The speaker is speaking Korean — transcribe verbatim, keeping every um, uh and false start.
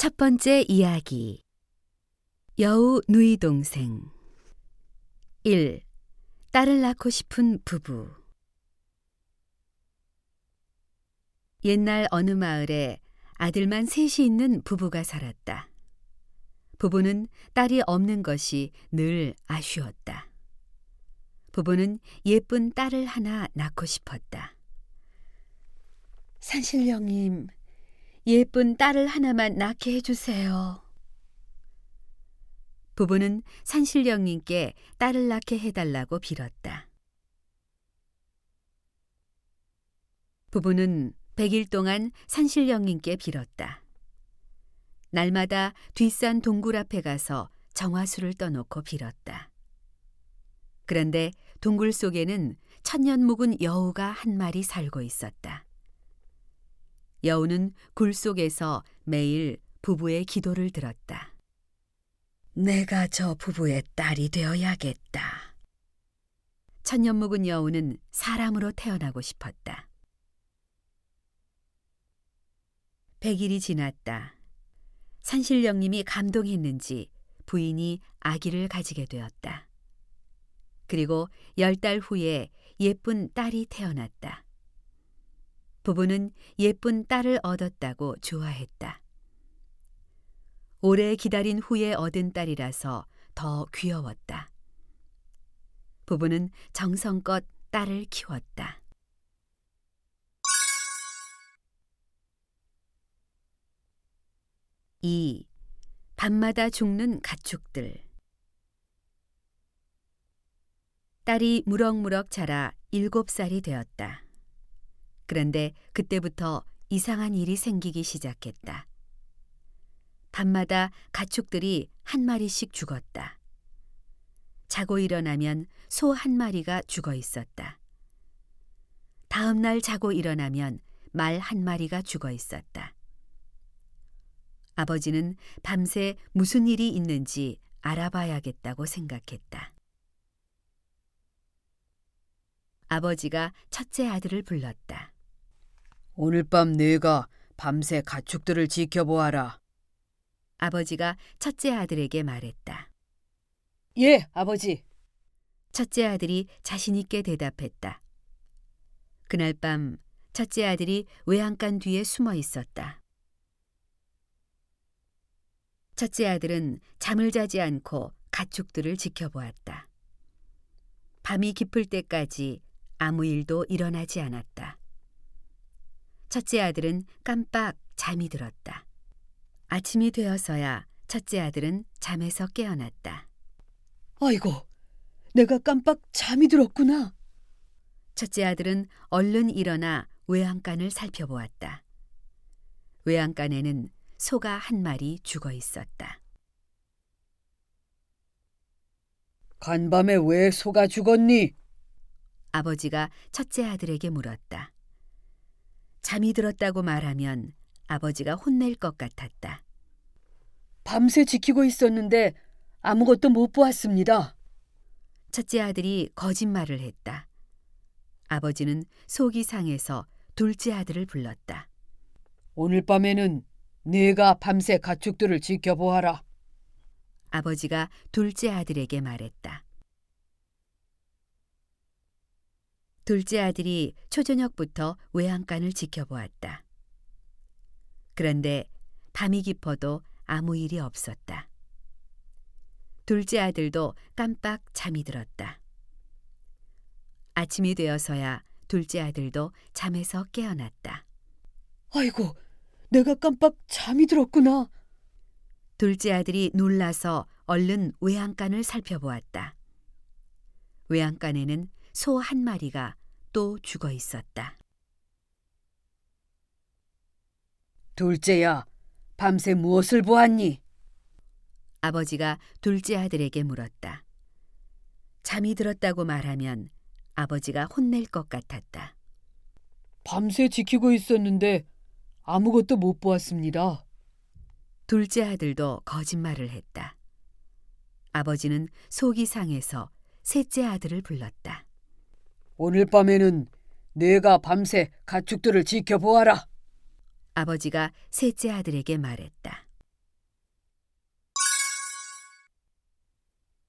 첫 번째 이야기. 여우 누이 동생. 일. 딸을 낳고 싶은 부부. 옛날 어느 마을에 아들만 셋이 있는 부부가 살았다. 부부는 딸이 없는 것이 늘 아쉬웠다. 부부는 예쁜 딸을 하나 낳고 싶었다. 산신령님, 예쁜 딸을 하나만 낳게 해주세요. 부부는 산신령님께 딸을 낳게 해달라고 빌었다. 부부는 백 일 동안 산신령님께 빌었다. 날마다 뒷산 동굴 앞에 가서 정화수를 떠놓고 빌었다. 그런데 동굴 속에는 천년 묵은 여우가 한 마리 살고 있었다. 여우는 굴 속에서 매일 부부의 기도를 들었다. 내가 저 부부의 딸이 되어야겠다. 천년 묵은 여우는 사람으로 태어나고 싶었다. 백일이 지났다. 산신령님이 감동했는지 부인이 아기를 가지게 되었다. 그리고 열 달 후에 예쁜 딸이 태어났다. 부부는 예쁜 딸을 얻었다고 좋아했다. 오래 기다린 후에 얻은 딸이라서 더 귀여웠다. 부부는 정성껏 딸을 키웠다. 이. 밤마다 죽는 가축들. 딸이 무럭무럭 자라 일곱 살이 되었다. 그런데 그때부터 이상한 일이 생기기 시작했다. 밤마다 가축들이 한 마리씩 죽었다. 자고 일어나면 소 한 마리가 죽어 있었다. 다음 날 자고 일어나면 말 한 마리가 죽어 있었다. 아버지는 밤새 무슨 일이 있는지 알아봐야겠다고 생각했다. 아버지가 첫째 아들을 불렀다. 오늘 밤 네가 밤새 가축들을 지켜보아라. 아버지가 첫째 아들에게 말했다. 예, 아버지. 첫째 아들이 자신 있게 대답했다. 그날 밤 첫째 아들이 외양간 뒤에 숨어 있었다. 첫째 아들은 잠을 자지 않고 가축들을 지켜보았다. 밤이 깊을 때까지 아무 일도 일어나지 않았다. 첫째 아들은 깜빡 잠이 들었다. 아침이 되어서야 첫째 아들은 잠에서 깨어났다. 아이고, 내가 깜빡 잠이 들었구나. 첫째 아들은 얼른 일어나 외양간을 살펴보았다. 외양간에는 소가 한 마리 죽어 있었다. 간밤에 왜 소가 죽었니? 아버지가 첫째 아들에게 물었다. 잠이 들었다고 말하면 아버지가 혼낼 것 같았다. 밤새 지키고 있었는데 아무것도 못 보았습니다. 첫째 아들이 거짓말을 했다. 아버지는 속이 상해서 둘째 아들을 불렀다. 오늘 밤에는 네가 밤새 가축들을 지켜보아라. 아버지가 둘째 아들에게 말했다. 둘째 아들이 초저녁부터 외양간을 지켜보았다. 그런데 밤이 깊어도 아무 일이 없었다. 둘째 아들도 깜빡 잠이 들었다. 아침이 되어서야 둘째 아들도 잠에서 깨어났다. 아이고, 내가 깜빡 잠이 들었구나. 둘째 아들이 놀라서 얼른 외양간을 살펴보았다. 외양간에는 소 한 마리가 또 죽어 있었다. 둘째야, 밤새 무엇을 보았니? 아버지가 둘째 아들에게 물었다. 잠이 들었다고 말하면 아버지가 혼낼 것 같았다. 밤새 지키고 있었는데 아무것도 못 보았습니다. 둘째 아들도 거짓말을 했다. 아버지는 속이 상해서 셋째 아들을 불렀다. 오늘 밤에는 네가 밤새 가축들을 지켜보아라. 아버지가 셋째 아들에게 말했다.